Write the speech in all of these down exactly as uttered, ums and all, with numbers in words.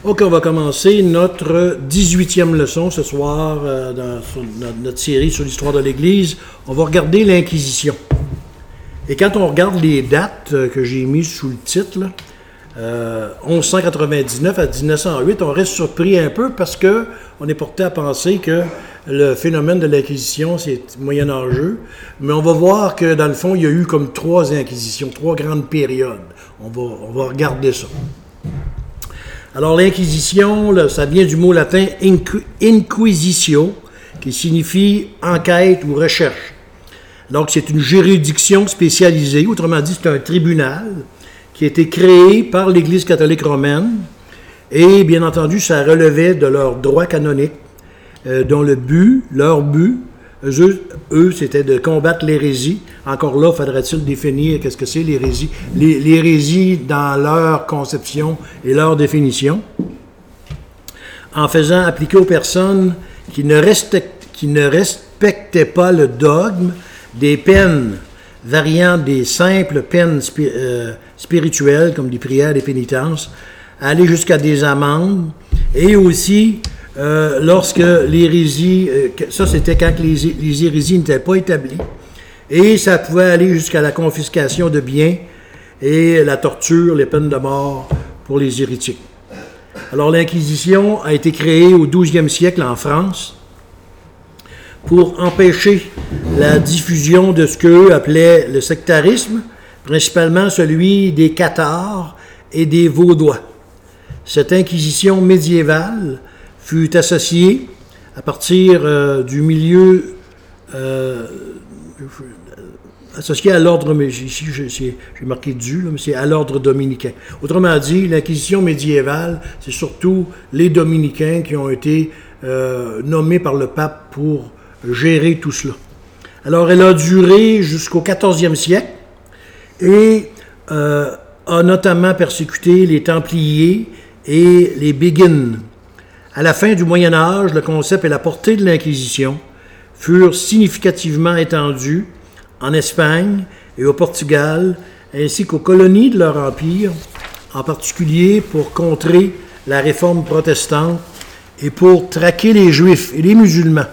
OK, on va commencer notre dix-huitième leçon ce soir euh, dans, sur notre, notre série sur l'histoire de l'Église. On va regarder l'Inquisition. Et quand on regarde les dates euh, que j'ai mises sous le titre, là, euh, mille cent quatre-vingt-dix-neuf à mille neuf cent huit, on reste surpris un peu parce que on est porté à penser que le phénomène de l'Inquisition, c'est moyenâgeux. Mais on va voir que dans le fond, il y a eu comme trois inquisitions, trois grandes périodes. On va, on va regarder ça. Alors, l'Inquisition, là, ça vient du mot latin inqu- inquisitio, qui signifie enquête ou recherche. Donc, c'est une juridiction spécialisée, autrement dit, c'est un tribunal qui a été créé par l'Église catholique romaine, et bien entendu, ça relevait de leur droit canonique, euh, dont le but, leur but, eux, eux, c'était de combattre l'hérésie. Encore là, faudrait-il définir qu'est-ce que c'est l'hérésie? L'hérésie dans leur conception et leur définition, en faisant appliquer aux personnes qui ne, respect, qui ne respectaient pas le dogme des peines variant des simples peines spi- euh, spirituelles, comme des prières, des pénitences, aller jusqu'à des amendes, et aussi Euh, lorsque l'hérésie, euh, ça c'était quand les, les hérésies n'étaient pas établies, et ça pouvait aller jusqu'à la confiscation de biens et la torture, les peines de mort pour les hérétiques. Alors l'Inquisition a été créée au douzième siècle en France pour empêcher la diffusion de ce qu'eux appelaient le sectarisme, principalement celui des cathares et des vaudois. Cette Inquisition médiévale fut associé à partir euh, du milieu euh, associé à l'ordre, mais ici j'ai marqué du, là, mais c'est à l'ordre dominicain. Autrement dit, l'Inquisition médiévale, c'est surtout les dominicains qui ont été euh, nommés par le pape pour gérer tout cela. Alors, elle a duré jusqu'au quatorzième siècle et euh, a notamment persécuté les Templiers et les Béguines. À la fin du Moyen Âge, le concept et la portée de l'Inquisition furent significativement étendus en Espagne et au Portugal, ainsi qu'aux colonies de leur empire, en particulier pour contrer la réforme protestante et pour traquer les Juifs et les musulmans,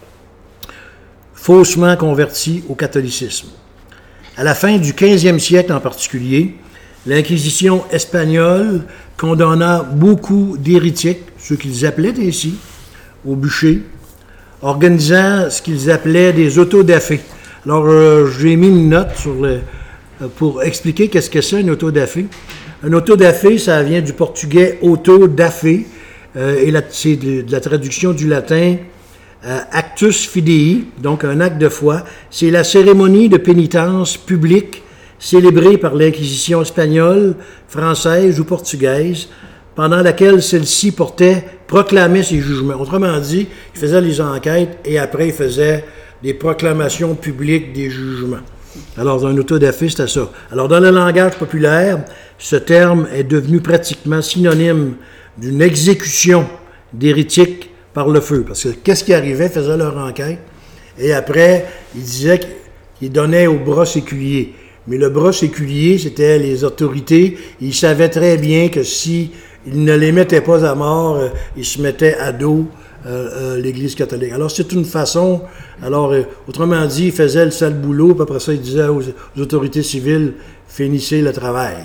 faussement convertis au catholicisme. À la fin du quinzième siècle en particulier, l'Inquisition espagnole condamna beaucoup d'hérétiques, ceux qu'ils appelaient ainsi, au bûcher, organisant ce qu'ils appelaient des autodafés. Alors, euh, j'ai mis une note sur le, euh, pour expliquer qu'est-ce que c'est un autodafé. Un autodafé, ça vient du portugais auto-dafé, euh, et la, c'est de, de la traduction du latin euh, actus fidei, donc un acte de foi. C'est la cérémonie de pénitence publique célébrée par l'Inquisition espagnole, française ou portugaise, pendant laquelle celle-ci portait, proclamait ses jugements. Autrement dit, il faisait les enquêtes et après il faisait des proclamations publiques des jugements. Alors, un autodafé, c'était ça. Alors, dans le langage populaire, ce terme est devenu pratiquement synonyme d'une exécution d'hérétiques par le feu. Parce que qu'est-ce qui arrivait? Ils faisaient leur enquête et après, ils disaient qu'ils donnaient au bras séculier. Mais le bras séculier, c'était les autorités. Ils savaient très bien que si ils ne les mettaient pas à mort, euh, ils se mettaient à dos euh, euh, l'Église catholique. Alors, c'est une façon... Alors, euh, autrement dit, ils faisaient le sale boulot, puis après ça, ils disaient aux, aux autorités civiles, finissez le travail.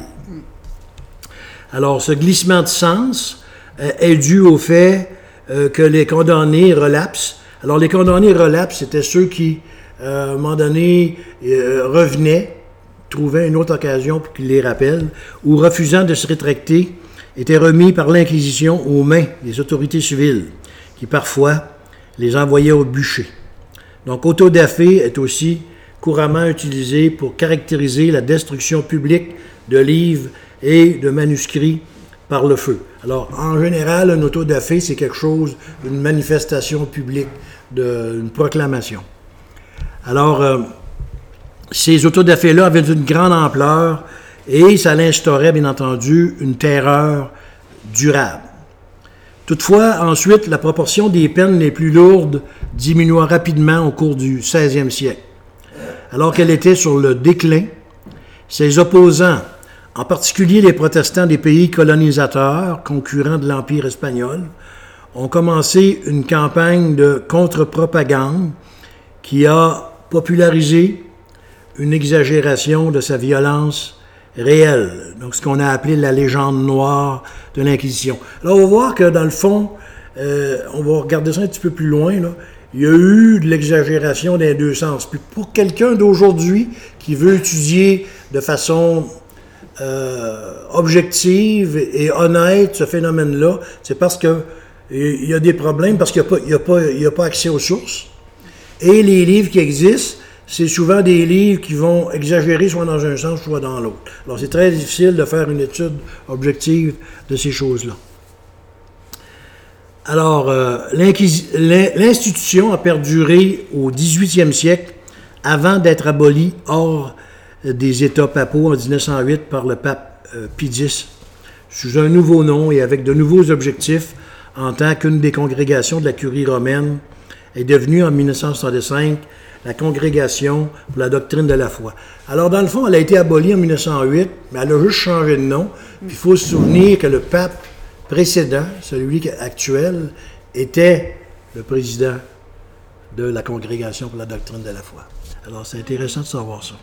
Alors, ce glissement de sens euh, est dû au fait euh, que les condamnés relapsent. Alors, les condamnés relapsent, c'était ceux qui, euh, à un moment donné, euh, revenaient, trouvaient une autre occasion pour qu'ils les rappellent, ou refusant de se rétracter, étaient remis par l'Inquisition aux mains des autorités civiles, qui parfois les envoyaient au bûcher. Donc, autodafé est aussi couramment utilisé pour caractériser la destruction publique de livres et de manuscrits par le feu. Alors, en général, un autodafé, c'est quelque chose, une manifestation publique, de, une proclamation. Alors, euh, ces autodafés-là avaient une grande ampleur et ça instaurait, bien entendu, une terreur durable. Toutefois, ensuite, la proportion des peines les plus lourdes diminua rapidement au cours du seizième siècle. Alors qu'elle était sur le déclin, ses opposants en particulier les protestants des pays colonisateurs, concurrents de l'Empire espagnol, ont commencé une campagne de contre-propagande qui a popularisé une exagération de sa violence réelle, donc ce qu'on a appelé la légende noire de l'Inquisition. Là, on va voir que dans le fond, euh, on va regarder ça un petit peu plus loin, là. Il y a eu de l'exagération dans les deux sens. Puis pour quelqu'un d'aujourd'hui qui veut étudier de façon euh, objective et honnête ce phénomène-là, c'est parce que il y a des problèmes, parce qu'il n'y a, il y a, pas, il y a pas accès aux sources. Et les livres qui existent, c'est souvent des livres qui vont exagérer soit dans un sens, soit dans l'autre. Alors c'est très difficile de faire une étude objective de ces choses-là. Alors, euh, l'institution a perduré au dix-huitième siècle avant d'être abolie hors des États papaux en dix-neuf cent huit par le pape euh, Pie X, sous un nouveau nom et avec de nouveaux objectifs, en tant qu'une des congrégations de la curie romaine est devenue en mille neuf cent soixante-cinq la congrégation pour la doctrine de la foi. Alors, dans le fond, elle a été abolie en mille neuf cent huit, mais elle a juste changé de nom. Puis il faut se souvenir que le pape précédent, celui actuel, était le président de la Congrégation pour la doctrine de la foi. Alors, c'est intéressant de savoir ça.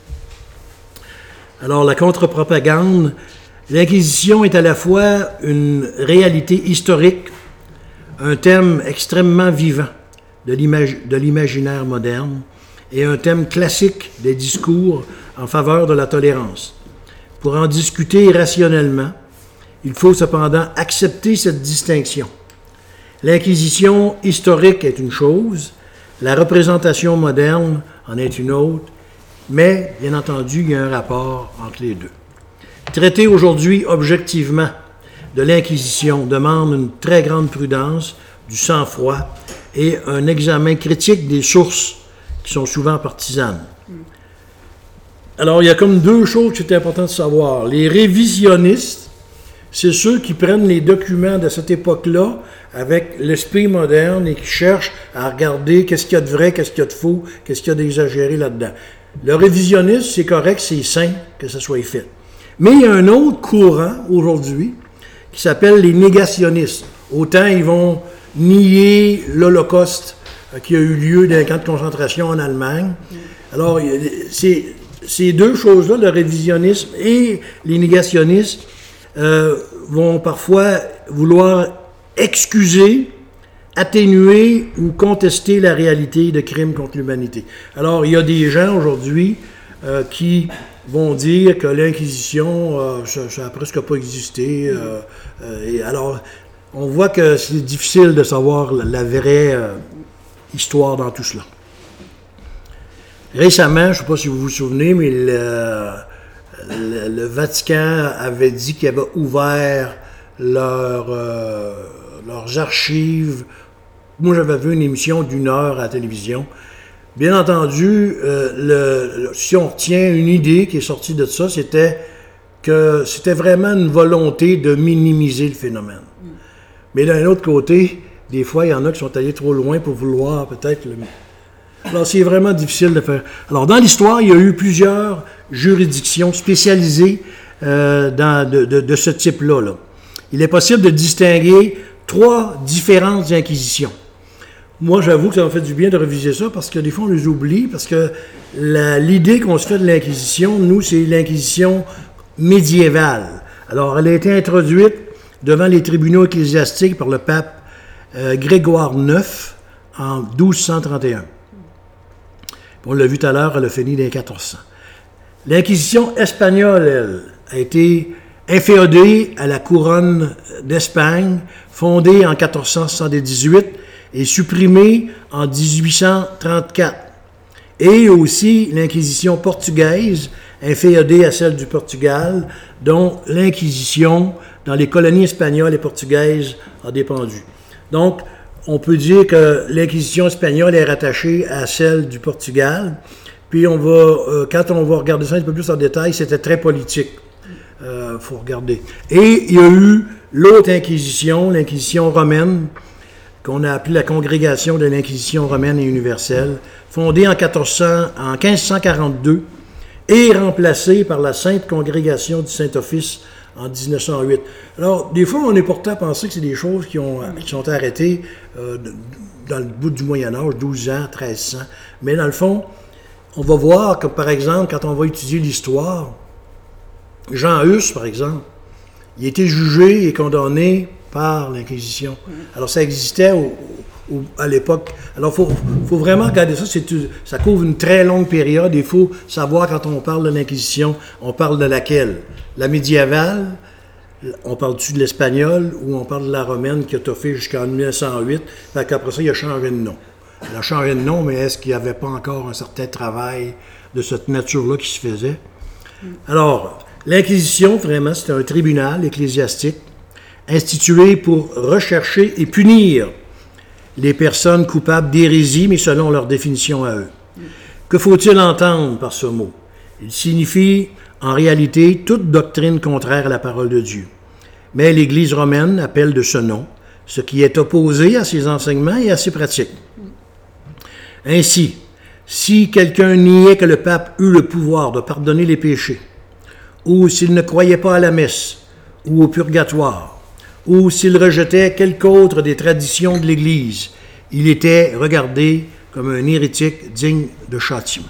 Alors, la contre-propagande, l'Inquisition est à la fois une réalité historique, un thème extrêmement vivant de, l'imag- de l'imaginaire moderne et un thème classique des discours en faveur de la tolérance. Pour en discuter rationnellement, il faut cependant accepter cette distinction. L'inquisition historique est une chose, la représentation moderne en est une autre, mais, bien entendu, il y a un rapport entre les deux. Traiter aujourd'hui objectivement de l'Inquisition demande une très grande prudence, du sang-froid et un examen critique des sources qui sont souvent partisanes. Alors, il y a comme deux choses qui sont importantes de savoir. Les révisionnistes, c'est ceux qui prennent les documents de cette époque-là avec l'esprit moderne et qui cherchent à regarder qu'est-ce qu'il y a de vrai, qu'est-ce qu'il y a de faux, qu'est-ce qu'il y a d'exagéré là-dedans. Le révisionnisme, c'est correct, c'est sain que ça soit fait. Mais il y a un autre courant aujourd'hui qui s'appelle les négationnistes. Autant ils vont nier l'Holocauste qui a eu lieu dans les camps de concentration en Allemagne. Alors, c'est, ces deux choses-là, le révisionnisme et les négationnistes, Euh, vont parfois vouloir excuser, atténuer ou contester la réalité de crimes contre l'humanité. Alors, il y a des gens aujourd'hui euh, qui vont dire que l'Inquisition, euh, ça n'a presque pas existé. Euh, euh, et alors, on voit que c'est difficile de savoir la, la vraie euh, histoire dans tout cela. Récemment, je ne sais pas si vous vous souvenez, mais le... Le, le Vatican avait dit qu'il avait ouvert leur, euh, leurs archives. Moi, j'avais vu une émission d'une heure à la télévision. Bien entendu, euh, le, le, si on retient une idée qui est sortie de ça, c'était que c'était vraiment une volonté de minimiser le phénomène. Mm. Mais d'un autre côté, des fois, il y en a qui sont allés trop loin pour vouloir peut-être le... Alors, c'est vraiment difficile de faire. Alors, dans l'histoire, il y a eu plusieurs juridictions spécialisées euh, dans, de, de, de ce type-là. Là. Il est possible de distinguer trois différentes inquisitions. Moi, j'avoue que ça m'a fait du bien de réviser ça parce que des fois, on les oublie, parce que la, l'idée qu'on se fait de l'Inquisition, nous, c'est l'Inquisition médiévale. Alors, elle a été introduite devant les tribunaux ecclésiastiques par le pape euh, Grégoire neuf en douze cent trente et un. On l'a vu tout à l'heure, elle a fini dans les quatorze cents. L'Inquisition espagnole, elle, a été inféodée à la couronne d'Espagne, fondée en quatorze cent soixante-dix-huit et supprimée en dix-huit cent trente-quatre. Et aussi l'Inquisition portugaise, inféodée à celle du Portugal, dont l'Inquisition dans les colonies espagnoles et portugaises a dépendu. Donc, on peut dire que l'Inquisition espagnole est rattachée à celle du Portugal. Puis, on va, euh, quand on va regarder ça un peu plus en détail, c'était très politique. Il euh, faut regarder. Et il y a eu l'autre Inquisition, l'Inquisition romaine, qu'on a appelée la Congrégation de l'Inquisition romaine et universelle, fondée en, quatorze cents, en quinze cent quarante-deux et remplacé par la Sainte Congrégation du Saint-Office en dix-neuf cent huit. Alors, des fois, on est porté à penser que c'est des choses qui, ont, qui sont arrêtées euh, dans le bout du Moyen-Âge, douze ans, treize cents. Mais dans le fond, on va voir que, par exemple, quand on va étudier l'histoire, Jean Hus, par exemple, il a été jugé et condamné par l'Inquisition. Alors, ça existait au, au, à l'époque. Alors, il faut, faut vraiment regarder ça. C'est, ça couvre une très longue période. Il faut savoir, quand on parle de l'Inquisition, on parle de laquelle? La médiévale, on parle-tu de l'espagnol ou on parle de la romaine qui a toffé jusqu'en dix-neuf cent huit? Fait qu'après ça, il a changé de nom. Il a changé de nom, mais est-ce qu'il n'y avait pas encore un certain travail de cette nature-là qui se faisait? Alors, l'Inquisition, vraiment, c'est un tribunal ecclésiastique institué pour rechercher et punir les personnes coupables d'hérésie, mais selon leur définition à eux. Que faut-il entendre par ce mot? Il signifie, en réalité, toute doctrine contraire à la parole de Dieu. Mais l'Église romaine appelle de ce nom ce qui est opposé à ses enseignements et à ses pratiques. Ainsi, si quelqu'un niait que le pape eût le pouvoir de pardonner les péchés, ou s'il ne croyait pas à la messe, ou au purgatoire, ou s'il rejetait quelque autre des traditions de l'Église, il était regardé comme un hérétique digne de châtiment.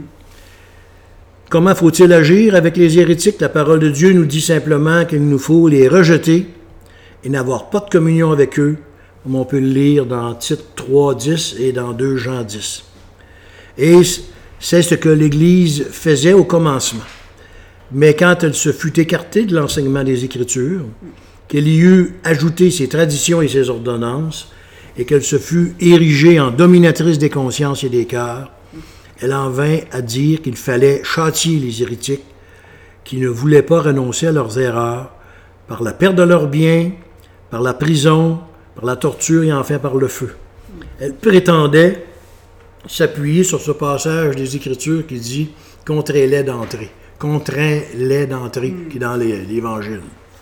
Comment faut-il agir avec les hérétiques? La parole de Dieu nous dit simplement qu'il nous faut les rejeter et n'avoir pas de communion avec eux, comme on peut le lire dans Tite trois, dix et dans deux Jean dix. Et c'est ce que l'Église faisait au commencement. Mais quand elle se fut écartée de l'enseignement des Écritures, qu'elle y eut ajouté ses traditions et ses ordonnances, et qu'elle se fut érigée en dominatrice des consciences et des cœurs, elle en vint à dire qu'il fallait châtier les hérétiques qui ne voulaient pas renoncer à leurs erreurs par la perte de leurs biens, par la prison, par la torture et enfin par le feu. Elle prétendait s'appuyer sur ce passage des Écritures qui dit « contrains-les d'entrer ». Contraint-les d'entrer, mm. qui est dans les, l'Évangile.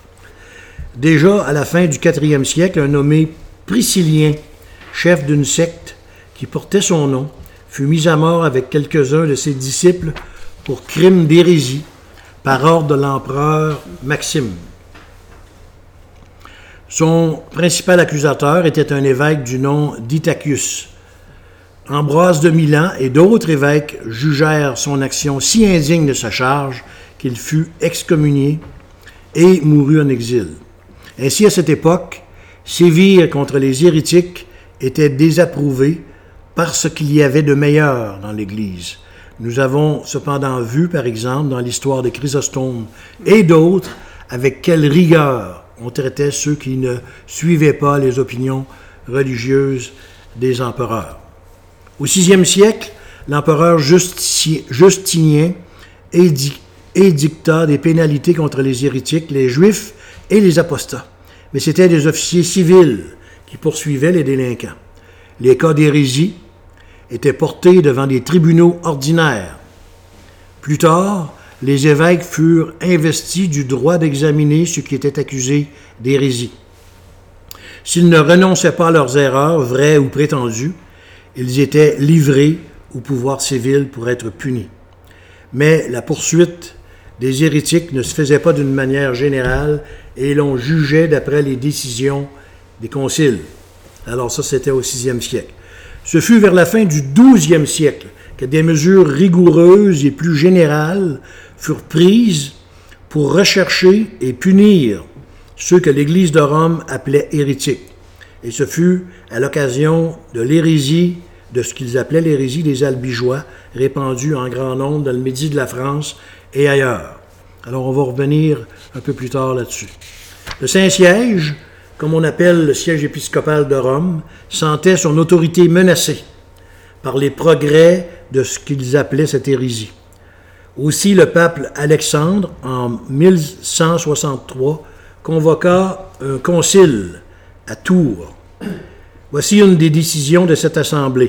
Déjà, à la fin du quatrième siècle, un nommé Priscillien, chef d'une secte qui portait son nom, fut mis à mort avec quelques-uns de ses disciples pour crime d'hérésie par ordre de l'empereur Maxime. Son principal accusateur était un évêque du nom d'Itachius. Ambroise de Milan et d'autres évêques jugèrent son action si indigne de sa charge qu'il fut excommunié et mourut en exil. Ainsi, à cette époque, sévir contre les hérétiques était désapprouvé parce qu'il y avait de meilleur dans l'Église. Nous avons cependant vu, par exemple, dans l'histoire de Chrysostome et d'autres, avec quelle rigueur on traitait ceux qui ne suivaient pas les opinions religieuses des empereurs. Au sixième siècle, l'empereur Justi- Justinien édicta des pénalités contre les hérétiques, les juifs et les apostats. Mais c'était des officiers civils qui poursuivaient les délinquants. Les cas d'hérésie étaient portés devant des tribunaux ordinaires. Plus tard, les évêques furent investis du droit d'examiner ceux qui étaient accusés d'hérésie. S'ils ne renonçaient pas à leurs erreurs, vraies ou prétendues, ils étaient livrés au pouvoir civil pour être punis. Mais la poursuite des hérétiques ne se faisait pas d'une manière générale et l'on jugeait d'après les décisions des conciles. Alors ça, c'était au sixième siècle. Ce fut vers la fin du douzième siècle que des mesures rigoureuses et plus générales furent prises pour rechercher et punir ceux que l'Église de Rome appelait hérétiques. Et ce fut à l'occasion de l'hérésie, de ce qu'ils appelaient l'hérésie des Albigeois, répandue en grand nombre dans le midi de la France et ailleurs. Alors on va revenir un peu plus tard là-dessus. Le Saint-Siège, comme on appelle le siège épiscopal de Rome, sentait son autorité menacée par les progrès de ce qu'ils appelaient cette hérésie. Aussi, le pape Alexandre, en mille cent soixante-trois, convoqua un concile à Tours. Voici une des décisions de cette assemblée.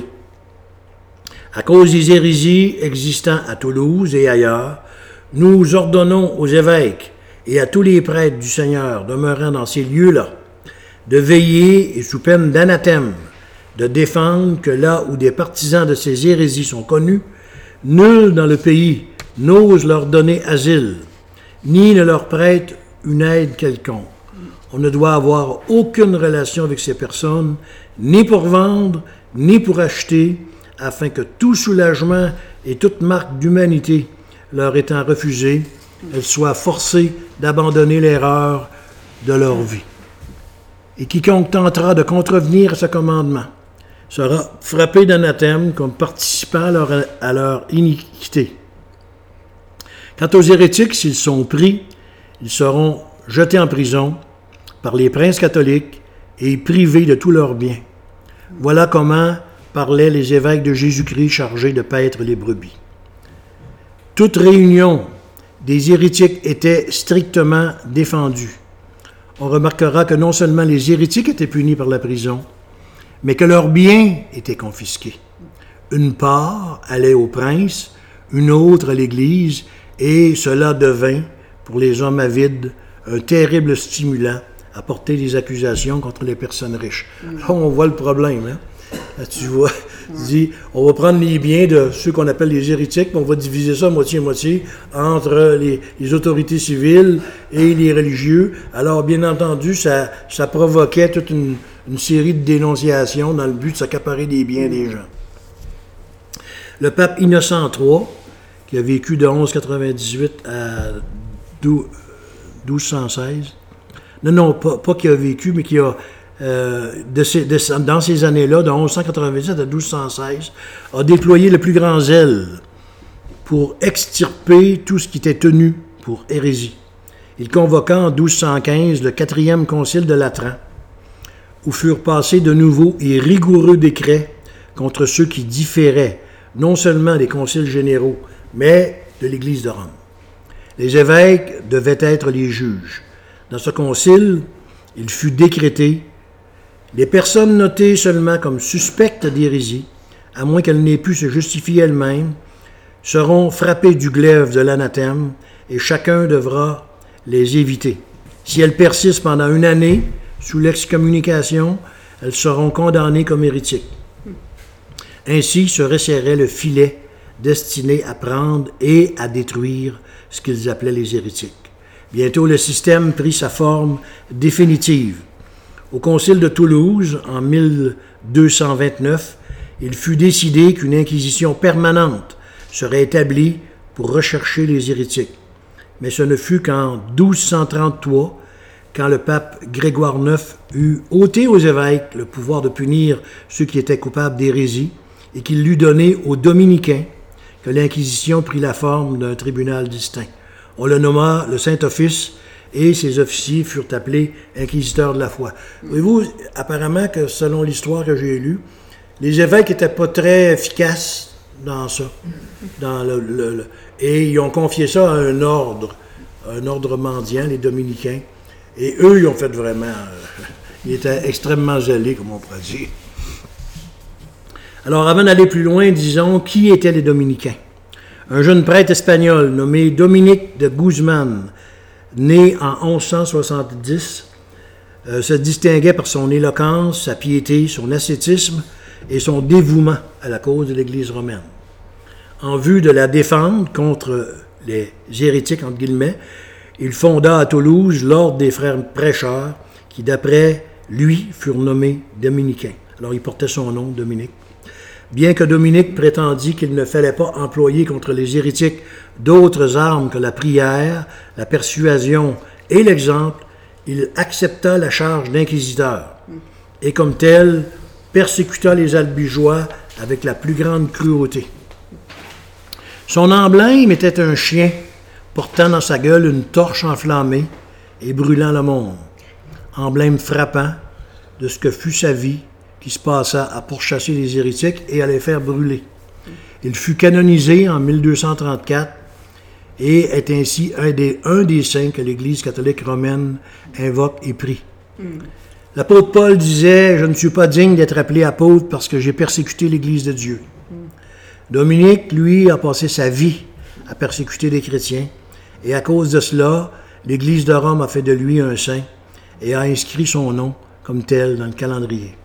À cause des hérésies existant à Toulouse et ailleurs, nous ordonnons aux évêques et à tous les prêtres du Seigneur demeurant dans ces lieux-là de veiller et sous peine d'anathème, de défendre que là où des partisans de ces hérésies sont connus, nul dans le pays n'ose leur donner asile, ni ne leur prête une aide quelconque. On ne doit avoir aucune relation avec ces personnes, ni pour vendre, ni pour acheter, afin que tout soulagement et toute marque d'humanité leur étant refusée, elles soient forcées d'abandonner l'erreur de leur vie. Et quiconque tentera de contrevenir à ce commandement sera frappé d'anathème comme participant à leur, à leur iniquité. Quant aux hérétiques, s'ils sont pris, ils seront jetés en prison par les princes catholiques et privés de tous leurs biens. Voilà comment parlaient les évêques de Jésus-Christ chargés de paître les brebis. Toute réunion des hérétiques était strictement défendue. On remarquera que non seulement les hérétiques étaient punis par la prison, mais que leurs biens étaient confisqués. Une part allait au prince, une autre à l'Église, et cela devint, pour les hommes avides, un terrible stimulant à porter des accusations contre les personnes riches. Là, on voit le problème. Hein? Là, tu vois, tu dis, on va prendre les biens de ceux qu'on appelle les hérétiques, puis on va diviser ça moitié-moitié entre les, les autorités civiles et les religieux. Alors, bien entendu, ça, ça provoquait toute une, une série de dénonciations dans le but de s'accaparer des biens des gens. Le pape Innocent trois, qui a vécu de onze cent quatre-vingt-dix-huit à douze cent seize, non, non, pas, pas qui a vécu, mais qui a, euh, de ces, de, dans ces années-là, de onze cent quatre-vingt-dix-sept à douze cent seize, a déployé le plus grand zèle pour extirper tout ce qui était tenu pour hérésie. Il convoqua en douze cent quinze le quatrième concile de Latran, où furent passés de nouveaux et rigoureux décrets contre ceux qui différaient non seulement des conciles généraux, mais de l'Église de Rome. Les évêques devaient être les juges. Dans ce concile, il fut décrété « Les personnes notées seulement comme suspectes d'hérésie, à moins qu'elles n'aient pu se justifier elles-mêmes, seront frappées du glaive de l'anathème et chacun devra les éviter. Si elles persistent pendant une année sous l'excommunication, elles seront condamnées comme hérétiques. » Ainsi se resserrait le filet destiné à prendre et à détruire ce qu'ils appelaient les hérétiques. Bientôt, le système prit sa forme définitive. Au concile de Toulouse, en mille deux cent vingt-neuf, il fut décidé qu'une inquisition permanente serait établie pour rechercher les hérétiques. Mais ce ne fut qu'en douze cent trente-trois, quand le pape Grégoire neuf eut ôté aux évêques le pouvoir de punir ceux qui étaient coupables d'hérésie et qu'il l'eut donné aux dominicains, que l'Inquisition prit la forme d'un tribunal distinct. On le nomma le Saint-Office et ses officiers furent appelés inquisiteurs de la foi. Voyez-vous, apparemment que selon l'histoire que j'ai lue, les évêques n'étaient pas très efficaces dans ça. Dans le, le, le, et ils ont confié ça à un ordre, un ordre mendiant, les dominicains. Et eux, ils ont fait vraiment... Euh, ils étaient extrêmement zélés, comme on pourrait dire. Alors, avant d'aller plus loin, disons, qui étaient les dominicains? Un jeune prêtre espagnol nommé Dominique de Guzman, né en onze cent soixante-dix, euh, se distinguait par son éloquence, sa piété, son ascétisme et son dévouement à la cause de l'Église romaine. En vue de la défendre contre les hérétiques, entre guillemets, il fonda à Toulouse l'ordre des frères prêcheurs, qui d'après lui furent nommés dominicains. Alors il portait son nom, Dominique. Bien que Dominique prétendit qu'il ne fallait pas employer contre les hérétiques d'autres armes que la prière, la persuasion et l'exemple, il accepta la charge d'inquisiteur et comme tel persécuta les albigeois avec la plus grande cruauté. Son emblème était un chien portant dans sa gueule une torche enflammée et brûlant le monde, emblème frappant de ce que fut sa vie qui se passa à pourchasser les hérétiques et à les faire brûler. Il fut canonisé en mille deux cent trente-quatre et est ainsi un des, un des saints que l'Église catholique romaine invoque et prie. Mm. L'apôtre Paul disait « Je ne suis pas digne d'être appelé apôtre parce que j'ai persécuté l'Église de Dieu. Mm. » Dominique, lui, a passé sa vie à persécuter les chrétiens et à cause de cela, l'Église de Rome a fait de lui un saint et a inscrit son nom comme tel dans le calendrier.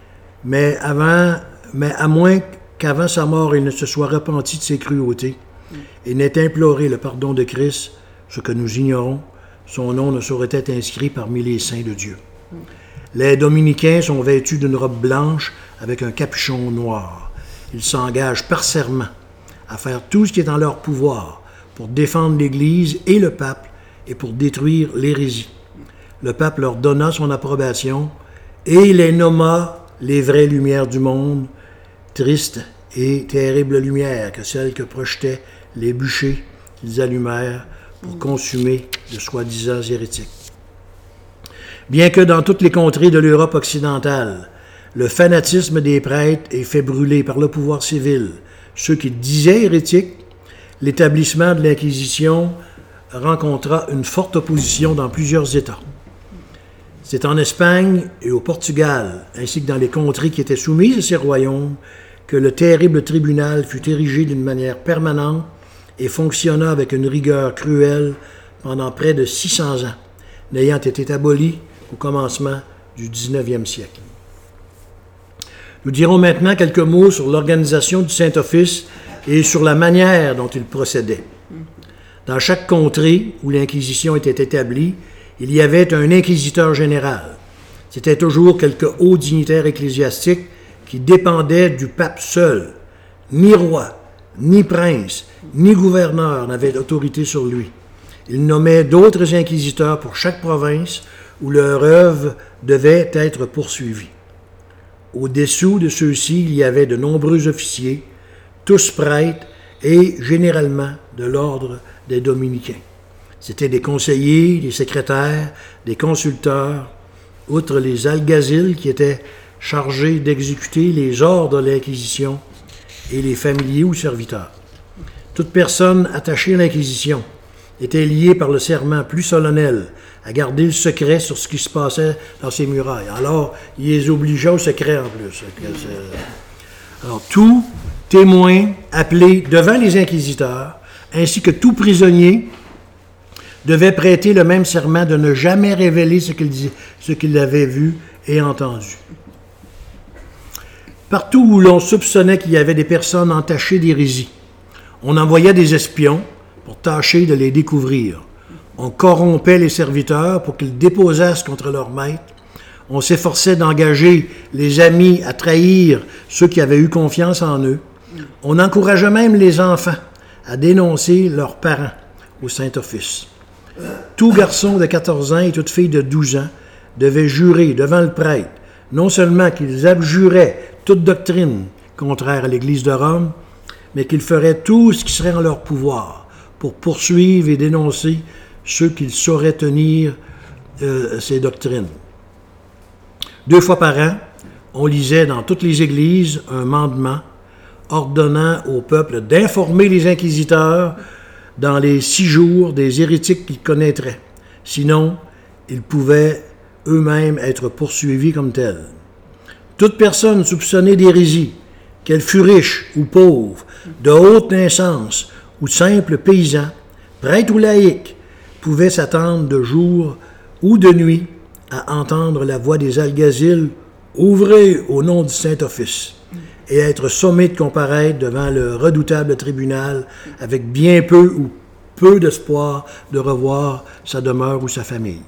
Mais, avant, mais à moins qu'avant sa mort, il ne se soit repenti de ses cruautés, et n'ait imploré le pardon de Christ, ce que nous ignorons, son nom ne saurait être inscrit parmi les saints de Dieu. Les dominicains sont vêtus d'une robe blanche avec un capuchon noir. Ils s'engagent par serment à faire tout ce qui est en leur pouvoir pour défendre l'Église et le pape et pour détruire l'hérésie. Le pape leur donna son approbation et les nomma les vraies lumières du monde, tristes et terribles lumières que celles que projetaient les bûchers qu'ils allumèrent pour consumer de soi-disant hérétiques. Bien que dans toutes les contrées de l'Europe occidentale, le fanatisme des prêtres ait fait brûler par le pouvoir civil ceux qui disaient hérétiques, l'établissement de l'Inquisition rencontra une forte opposition dans plusieurs États. C'est en Espagne et au Portugal, ainsi que dans les contrées qui étaient soumises à ces royaumes, que le terrible tribunal fut érigé d'une manière permanente et fonctionna avec une rigueur cruelle pendant près de six cents ans, n'ayant été aboli au commencement du dix-neuvième siècle. Nous dirons maintenant quelques mots sur l'organisation du Saint-Office et sur la manière dont il procédait. Dans chaque contrée où l'Inquisition était établie, il y avait un inquisiteur général. C'était toujours quelque haut dignitaire ecclésiastique qui dépendait du pape seul. Ni roi, ni prince, ni gouverneur n'avaient d'autorité sur lui. Il nommait d'autres inquisiteurs pour chaque province où leur œuvre devait être poursuivie. Au-dessous de ceux-ci, il y avait de nombreux officiers, tous prêtres et généralement de l'ordre des dominicains. C'étaient des conseillers, des secrétaires, des consulteurs, outre les alguazils qui étaient chargés d'exécuter les ordres de l'Inquisition et les familiers ou serviteurs. Toute personne attachée à l'Inquisition était liée par le serment plus solennel à garder le secret sur ce qui se passait dans ces murailles. Alors, il les obligeait au secret en plus. Alors, tout témoin appelé devant les inquisiteurs, ainsi que tout prisonnier, devait prêter le même serment de ne jamais révéler ce qu'il, ce qu'il avait vu et entendu. Partout où l'on soupçonnait qu'il y avait des personnes entachées d'hérésie, on envoyait des espions pour tâcher de les découvrir. On corrompait les serviteurs pour qu'ils déposassent contre leur maître. On s'efforçait d'engager les amis à trahir ceux qui avaient eu confiance en eux. On encourageait même les enfants à dénoncer leurs parents au Saint-Office. Tout garçon de quatorze ans et toute fille de douze ans devait jurer devant le prêtre, non seulement qu'ils abjuraient toute doctrine contraire à l'Église de Rome, mais qu'ils feraient tout ce qui serait en leur pouvoir pour poursuivre et dénoncer ceux qu'ils sauraient tenir euh, ces doctrines. Deux fois par an, on lisait dans toutes les églises un mandement ordonnant au peuple d'informer les inquisiteurs dans les six jours des hérétiques qu'ils connaîtraient. Sinon, ils pouvaient eux-mêmes être poursuivis comme tels. Toute personne soupçonnée d'hérésie, qu'elle fût riche ou pauvre, de haute naissance ou simple paysan, prêtre ou laïque, pouvait s'attendre de jour ou de nuit à entendre la voix des alguazils « Ouvrez au nom du Saint-Office » et être sommé de comparaître devant le redoutable tribunal avec bien peu ou peu d'espoir de revoir sa demeure ou sa famille.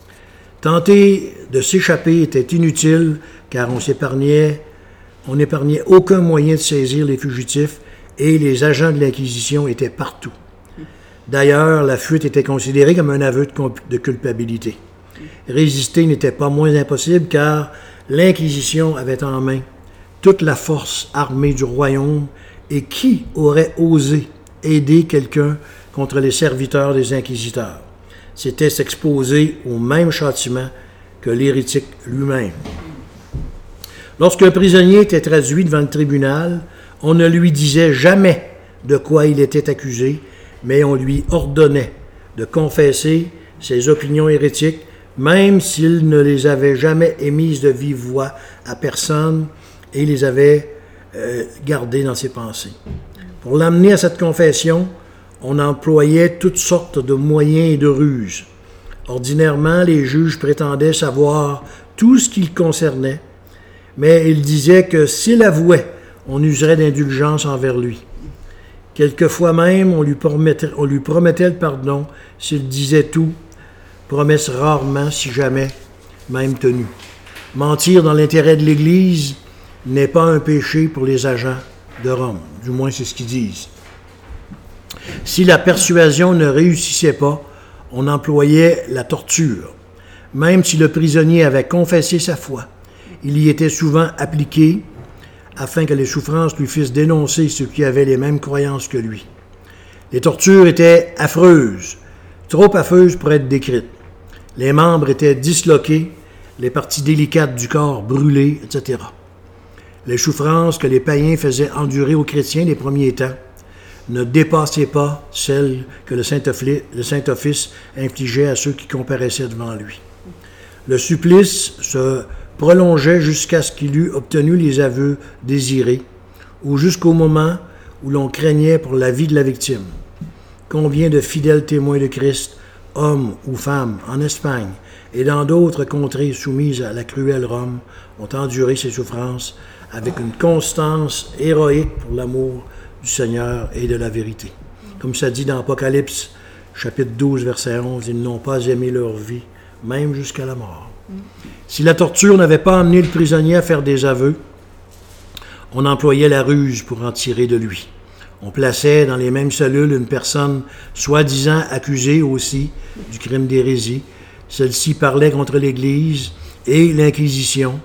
Tenter de s'échapper était inutile car on s'épargnait, on n'épargnait aucun moyen de saisir les fugitifs et les agents de l'Inquisition étaient partout. D'ailleurs, la fuite était considérée comme un aveu de, comp- de culpabilité. Résister n'était pas moins impossible car l'Inquisition avait en main toute la force armée du royaume et qui aurait osé aider quelqu'un contre les serviteurs des inquisiteurs? C'était s'exposer au même châtiment que l'hérétique lui-même. Lorsqu'un prisonnier était traduit devant le tribunal, on ne lui disait jamais de quoi il était accusé, mais on lui ordonnait de confesser ses opinions hérétiques, même s'il ne les avait jamais émises de vive voix à personne et les avait euh, gardées dans ses pensées. Pour l'amener à cette confession, on employait toutes sortes de moyens et de ruses. Ordinairement, les juges prétendaient savoir tout ce qui le concernait, mais ils disaient que s'il avouait, on userait d'indulgence envers lui. Quelquefois même, on lui promettait, on lui promettait le pardon s'il disait tout, promesse rarement, si jamais, même tenue. Mentir dans l'intérêt de l'Église n'est pas un péché pour les agents de Rome, du moins c'est ce qu'ils disent. Si la persuasion ne réussissait pas, on employait la torture. Même si le prisonnier avait confessé sa foi, il y était souvent appliqué afin que les souffrances lui fissent dénoncer ceux qui avaient les mêmes croyances que lui. Les tortures étaient affreuses, trop affreuses pour être décrites. Les membres étaient disloqués, les parties délicates du corps brûlées, et cetera. Les souffrances que les païens faisaient endurer aux chrétiens les premiers temps ne dépassaient pas celles que le Saint-Office infligeait à ceux qui comparaissaient devant lui. Le supplice se prolongeait jusqu'à ce qu'il eût obtenu les aveux désirés, ou jusqu'au moment où l'on craignait pour la vie de la victime. Combien de fidèles témoins de Christ, hommes ou femmes, en Espagne et dans d'autres contrées soumises à la cruelle Rome, ont enduré ces souffrances avec une constance héroïque pour l'amour du Seigneur et de la vérité. Comme ça dit dans Apocalypse, chapitre douze, verset onze, « Ils n'ont pas aimé leur vie, même jusqu'à la mort. » Si la torture n'avait pas amené le prisonnier à faire des aveux, on employait la ruse pour en tirer de lui. On plaçait dans les mêmes cellules une personne soi-disant accusée aussi du crime d'hérésie. Celle-ci parlait contre l'Église et l'Inquisition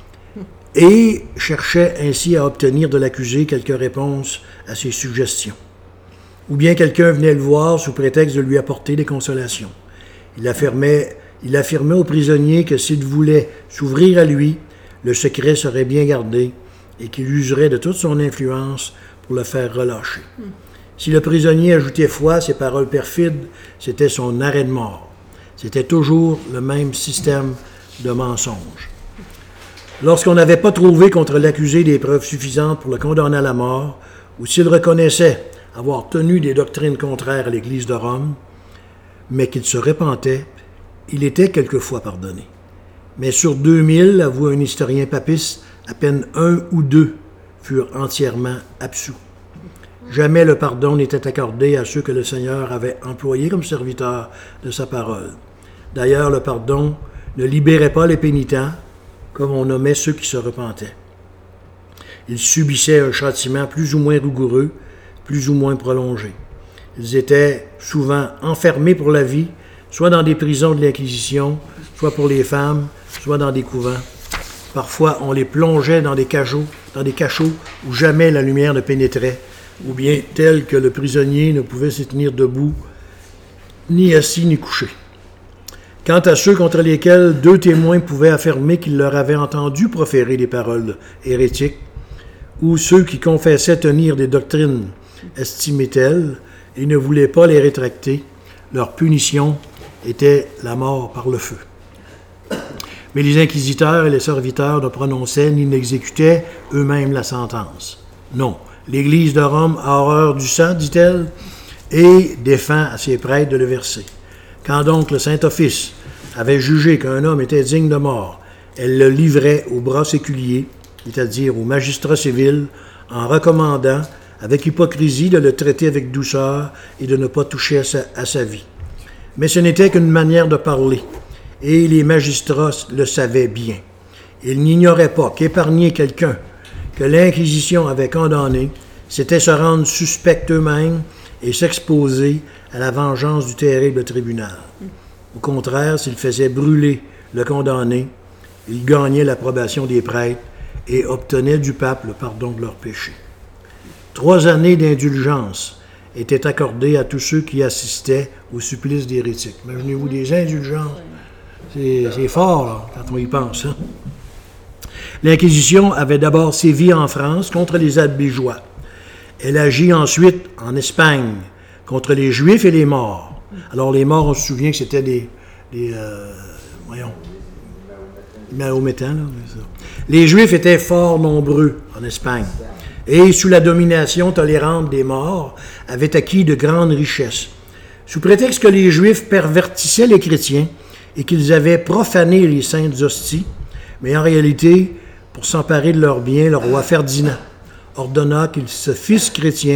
et cherchait ainsi à obtenir de l'accusé quelques réponses à ses suggestions. Ou bien quelqu'un venait le voir sous prétexte de lui apporter des consolations. Il affirmait Il affirmait au prisonnier que s'il voulait s'ouvrir à lui, le secret serait bien gardé et qu'il userait de toute son influence pour le faire relâcher. Mm. Si le prisonnier ajoutait foi à ses paroles perfides, c'était son arrêt de mort. C'était toujours le même système de mensonge. Lorsqu'on n'avait pas trouvé contre l'accusé des preuves suffisantes pour le condamner à la mort, ou s'il reconnaissait avoir tenu des doctrines contraires à l'Église de Rome, mais qu'il se repentait, il était quelquefois pardonné. Mais sur deux mille, avoue un historien papiste, à peine un ou deux furent entièrement absous. Jamais le pardon n'était accordé à ceux que le Seigneur avait employés comme serviteurs de sa parole. D'ailleurs, le pardon ne libérait pas les pénitents, comme on nommait ceux qui se repentaient. Ils subissaient un châtiment plus ou moins rigoureux, plus ou moins prolongé. Ils étaient souvent enfermés pour la vie, soit dans des prisons de l'Inquisition, soit pour les femmes, soit dans des couvents. Parfois, on les plongeait dans des cachots, dans des cachots où jamais la lumière ne pénétrait, ou bien tel que le prisonnier ne pouvait se tenir debout, ni assis ni couché. Quant à ceux contre lesquels deux témoins pouvaient affirmer qu'ils leur avaient entendu proférer des paroles hérétiques, ou ceux qui confessaient tenir des doctrines estimées-elles et ne voulaient pas les rétracter, leur punition était la mort par le feu. Mais les inquisiteurs et les serviteurs ne prononçaient ni n'exécutaient eux-mêmes la sentence. Non, l'Église de Rome a horreur du sang, dit-elle, et défend à ses prêtres de le verser. Quand donc le Saint-Office avait jugé qu'un homme était digne de mort, elle le livrait aux bras séculiers, c'est-à-dire aux magistrats civils, en recommandant, avec hypocrisie, de le traiter avec douceur et de ne pas toucher à sa, à sa vie. Mais ce n'était qu'une manière de parler, et les magistrats le savaient bien. Ils n'ignoraient pas qu'épargner quelqu'un que l'Inquisition avait condamné, c'était se rendre suspect eux-mêmes et s'exposer à la vengeance du terrible tribunal. Au contraire, s'ils faisaient brûler le condamné, ils gagnaient l'approbation des prêtres et obtenaient du pape le pardon de leurs péchés. Trois années d'indulgence étaient accordées à tous ceux qui assistaient au supplice d'hérétiques. Imaginez-vous des indulgences. C'est, c'est fort, là, quand on y pense. Hein? L'Inquisition avait d'abord sévi en France contre les Albigeois. Elle agit ensuite en Espagne contre les Juifs et les Maures. Alors les Maures, on se souvient que c'était des... des euh, voyons... Mahométans, là, c'est ça. Les Juifs étaient fort nombreux en Espagne et, sous la domination tolérante des Maures, avaient acquis de grandes richesses. Sous prétexte que les Juifs pervertissaient les chrétiens et qu'ils avaient profané les saintes hosties, mais en réalité, pour s'emparer de leurs biens, le roi Ferdinand ordonna qu'ils se fissent chrétiens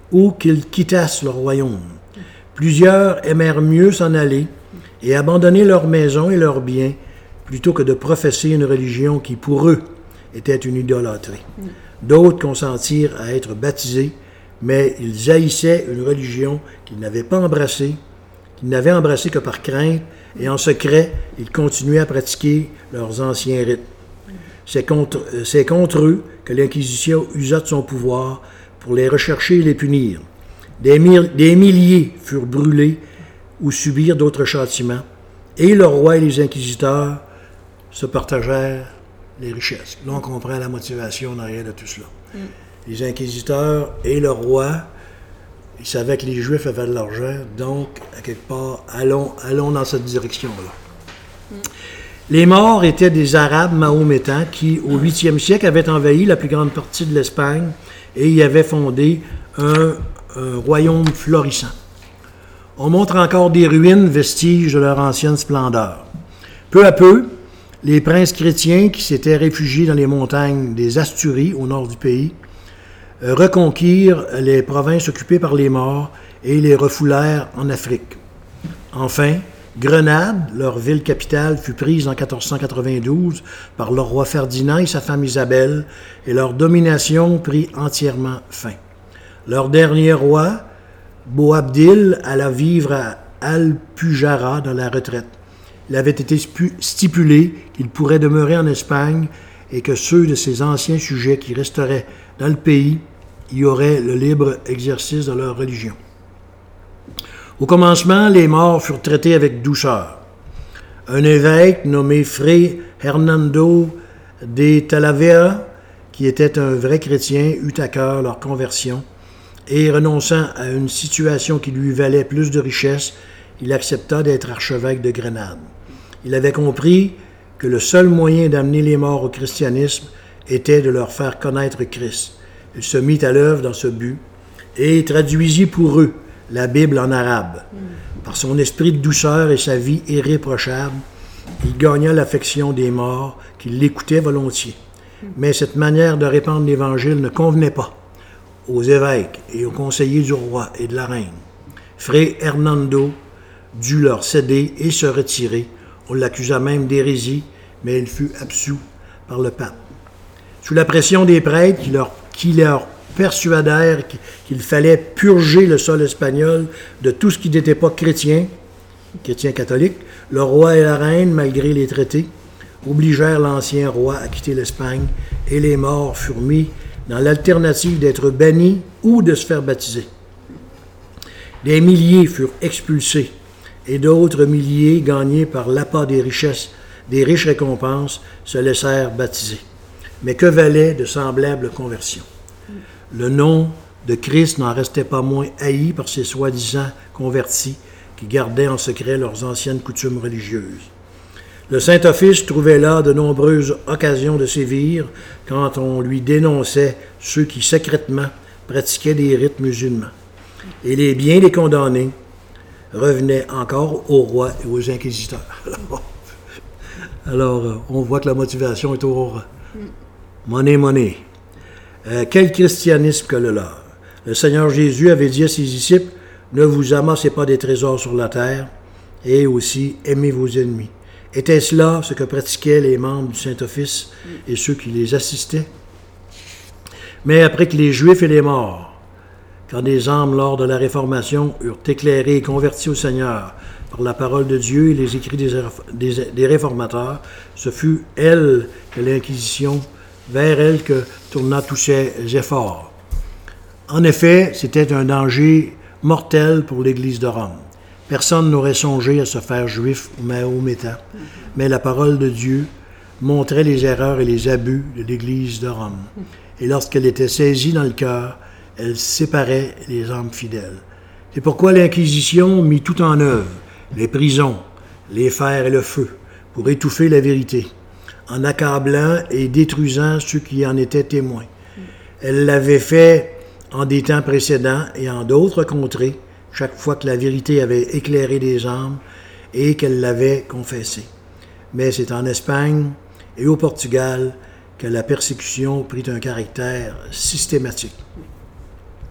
ou qu'ils quittassent leur royaume. Plusieurs aimèrent mieux s'en aller et abandonner leur maison et leurs biens plutôt que de professer une religion qui, pour eux, était une idolâtrie. D'autres consentirent à être baptisés, mais ils haïssaient une religion qu'ils n'avaient pas embrassée, qu'ils n'avaient embrassée que par crainte, et en secret, ils continuaient à pratiquer leurs anciens rites. C'est contre, c'est contre eux que l'Inquisition usa de son pouvoir pour les rechercher et les punir. Des, mi- des milliers furent brûlés ou subirent d'autres châtiments, et le roi et les inquisiteurs se partagèrent les richesses. Là, on comprend la motivation derrière de tout cela. Mm. Les inquisiteurs et le roi, ils savaient que les Juifs avaient de l'argent, donc, à quelque part, allons, allons dans cette direction-là. Mm. Les morts étaient des Arabes mahométans qui, au huitième siècle, avaient envahi la plus grande partie de l'Espagne et y avaient fondé un, un royaume florissant. On montre encore des ruines, vestiges de leur ancienne splendeur. Peu à peu, les princes chrétiens qui s'étaient réfugiés dans les montagnes des Asturies, au nord du pays, reconquirent les provinces occupées par les morts et les refoulèrent en Afrique. Enfin, Grenade, leur ville capitale, fut prise en quatorze cent quatre-vingt-douze par le roi Ferdinand et sa femme Isabelle, et leur domination prit entièrement fin. Leur dernier roi, Boabdil, alla vivre à Alpujarra dans la retraite. Il avait été stipulé qu'il pourrait demeurer en Espagne et que ceux de ses anciens sujets qui resteraient dans le pays y auraient le libre exercice de leur religion. Au commencement, les morts furent traités avec douceur. Un évêque nommé Fray Hernando de Talavera, qui était un vrai chrétien, eut à cœur leur conversion et, renonçant à une situation qui lui valait plus de richesse, il accepta d'être archevêque de Grenade. Il avait compris que le seul moyen d'amener les morts au christianisme était de leur faire connaître Christ. Il se mit à l'œuvre dans ce but et traduisit pour eux la Bible en arabe. Par son esprit de douceur et sa vie irréprochable, il gagna l'affection des morts qui l'écoutaient volontiers. Mais cette manière de répandre l'Évangile ne convenait pas aux évêques et aux conseillers du roi et de la reine. Fray Hernando dut leur céder et se retirer. On l'accusa même d'hérésie, mais il fut absous par le pape. Sous la pression des prêtres qui leur, qui leur persuadèrent qu'il fallait purger le sol espagnol de tout ce qui n'était pas chrétien, chrétien catholique, le roi et la reine, malgré les traités, obligèrent l'ancien roi à quitter l'Espagne et les morts furent mis dans l'alternative d'être bannis ou de se faire baptiser. Des milliers furent expulsés et d'autres milliers, gagnés par l'appât des richesses, des riches récompenses, se laissèrent baptiser. Mais que valaient de semblables conversions? Le nom de Christ n'en restait pas moins haï par ces soi-disant convertis qui gardaient en secret leurs anciennes coutumes religieuses. Le Saint-Office trouvait là de nombreuses occasions de sévir quand on lui dénonçait ceux qui secrètement pratiquaient des rites musulmans. Et les biens des condamnés revenaient encore au roi et aux inquisiteurs. Alors, alors on voit que la motivation est toujours monnaie, monnaie. Euh, quel christianisme que le leur. Le Seigneur Jésus avait dit à ses disciples, « Ne vous amassez pas des trésors sur la terre, et aussi aimez vos ennemis. » Était-ce là ce que pratiquaient les membres du Saint-Office et ceux qui les assistaient? Mais après que les Juifs et les morts, quand des âmes lors de la Réformation eurent éclairé et converti au Seigneur par la parole de Dieu et les écrits des, des, des réformateurs, ce fut elle que l'Inquisition, vers elle que tourna tous ses efforts. En effet, c'était un danger mortel pour l'Église de Rome. Personne n'aurait songé à se faire juif ou mahométan, mais la parole de Dieu montrait les erreurs et les abus de l'Église de Rome. Et lorsqu'elle était saisie dans le cœur, elle séparait les âmes fidèles. C'est pourquoi l'Inquisition mit tout en œuvre, les prisons, les fers et le feu, pour étouffer la vérité, en accablant et détruisant ceux qui en étaient témoins. Elle l'avait fait en des temps précédents et en d'autres contrées, chaque fois que la vérité avait éclairé des âmes et qu'elle l'avait confessée. Mais c'est en Espagne et au Portugal que la persécution prit un caractère systématique.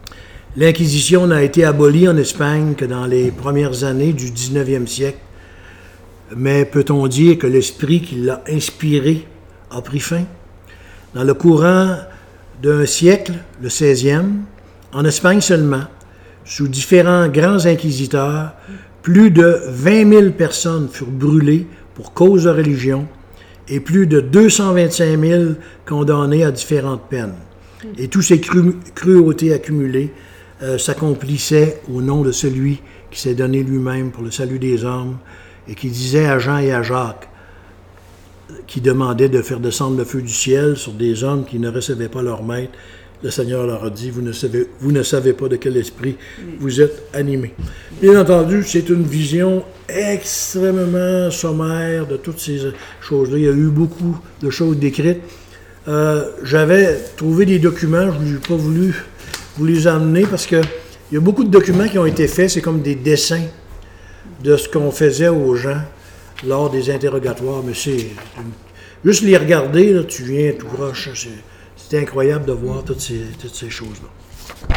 L'Inquisition n'a été abolie en Espagne que dans les premières années du dix-neuvième siècle. Mais peut-on dire que l'esprit qui l'a inspiré a pris fin? Dans le courant d'un siècle, le seizième, en Espagne seulement, sous différents grands inquisiteurs, plus de vingt mille personnes furent brûlées pour cause de religion et plus de deux cent vingt-cinq mille condamnés à différentes peines. Et toutes ces cru- cruautés accumulées euh, s'accomplissaient au nom de celui qui s'est donné lui-même pour le salut des hommes et qui disait à Jean et à Jacques, qui demandaient de faire descendre le feu du ciel sur des hommes qui ne recevaient pas leur maître. Le Seigneur leur a dit, vous ne savez, vous ne savez pas de quel esprit vous êtes animés. Bien entendu, c'est une vision extrêmement sommaire de toutes ces choses-là. Il y a eu beaucoup de choses décrites. Euh, j'avais trouvé des documents, je n'ai pas voulu vous les amener parce qu'il y a beaucoup de documents qui ont été faits, c'est comme des dessins de ce qu'on faisait aux gens lors des interrogatoires. Mais c'est... Juste les regarder, là, tu viens tout proche. C'est, c'est incroyable de voir toutes ces, toutes ces choses-là.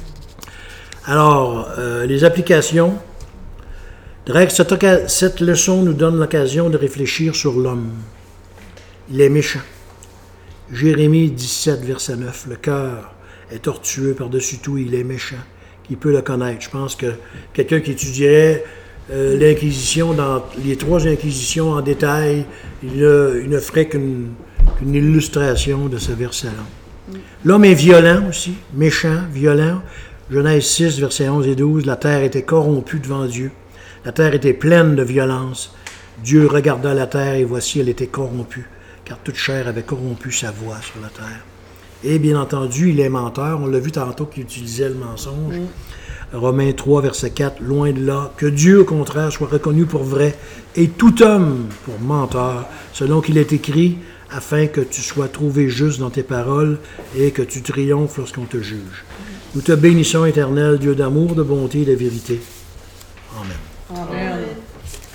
Alors, euh, les applications. Drake, cette, cette leçon nous donne l'occasion de réfléchir sur l'homme. Il est méchant. Jérémie dix-sept, verset neuf. Le cœur est tortueux par-dessus tout, il est méchant. Qui peut le connaître? Je pense que quelqu'un qui étudierait euh, l'Inquisition, dans les trois Inquisitions en détail, il, a, il ne ferait qu'une, qu'une illustration de ce verset-là. L'homme est violent aussi, méchant, violent. Genèse six, versets onze et douze. La terre était corrompue devant Dieu. La terre était pleine de violence. Dieu regarda la terre et voici, elle était corrompue, car toute chair avait corrompu sa voix sur la terre. Et bien entendu, il est menteur. On l'a vu tantôt qu'il utilisait le mensonge. Mm. Romains trois, verset quatre, loin de là, que Dieu, au contraire, soit reconnu pour vrai et tout homme pour menteur, selon qu'il est écrit, afin que tu sois trouvé juste dans tes paroles et que tu triomphes lorsqu'on te juge. Nous te bénissons, Éternel, Dieu d'amour, de bonté et de vérité. Amen. Amen.